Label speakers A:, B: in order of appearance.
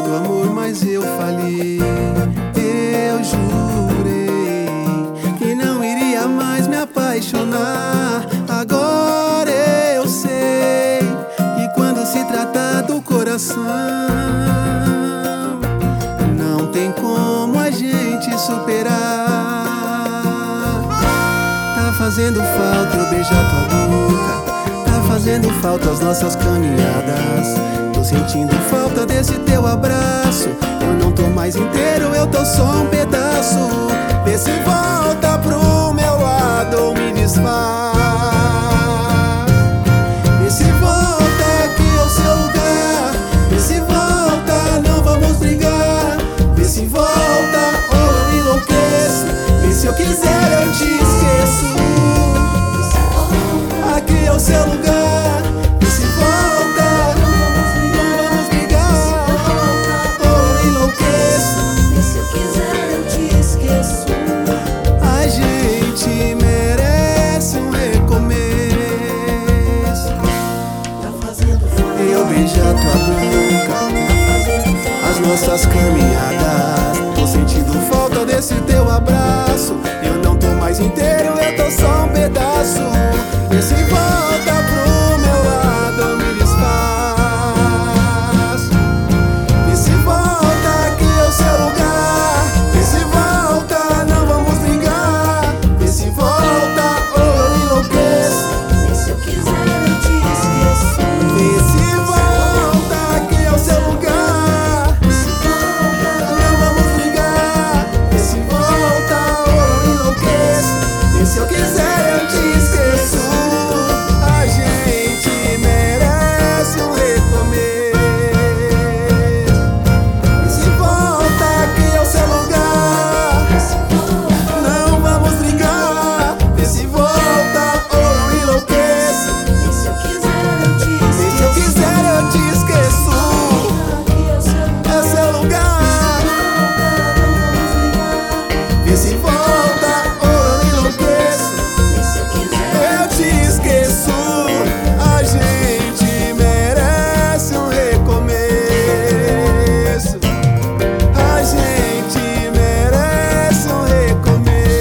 A: do amor, mas eu falhei. Eu jurei que não iria mais me apaixonar. Agora eu sei que quando se trata do coração, não tem como a gente superar. Tá fazendo falta eu beijar tua boca, tá fazendo falta as nossas caminhadas. Tô sentindo falta desse teu abraço. Eu não tô mais inteiro, eu tô só um pedaço. Vê se volta pro meu lado ou me desfaz. Vê se volta aqui é o seu lugar. Vê se volta, não vamos brigar. Vê se volta ou eu enlouqueço. Vê se eu quiser eu te esqueço. Aqui é o seu lugar. Vê se volta, não vamos brigar. Ou eu enlouqueço.
B: E se eu quiser eu te esqueço.
A: A gente merece um recomeço.
B: Tá fazendo falta.
A: Eu beijar tua boca, as nossas caminhadas. Tô sentindo falta desse teu abraço. Eu não tô mais inteiro, eu tô só um pedaço. E se volta pro meu lado, me desfaz. E se volta aqui é o seu lugar. E se volta, não vamos brigar. E se volta ou eu enlouqueço.
B: E se eu quiser eu te esqueço.
A: E se volta aqui é o seu lugar.
B: E se volta,
A: Não vamos brigar. E se volta ou eu enlouqueço. E se eu quiser eu te esqueço. A gente merece um recomeço. E se volta aqui é o seu lugar.
B: e se volta,
A: Não vamos brigar. E se volta ou eu enlouqueço.
B: e se eu quiser eu te
A: E se eu
B: esqueço.
A: quiser eu te esqueço.
B: Aqui é o seu
A: É seu lugar. E se volta ou eu enlouqueço.
B: e se eu quiser.
A: Eu te esqueço. A gente merece um recomeço. A gente merece um recomeço.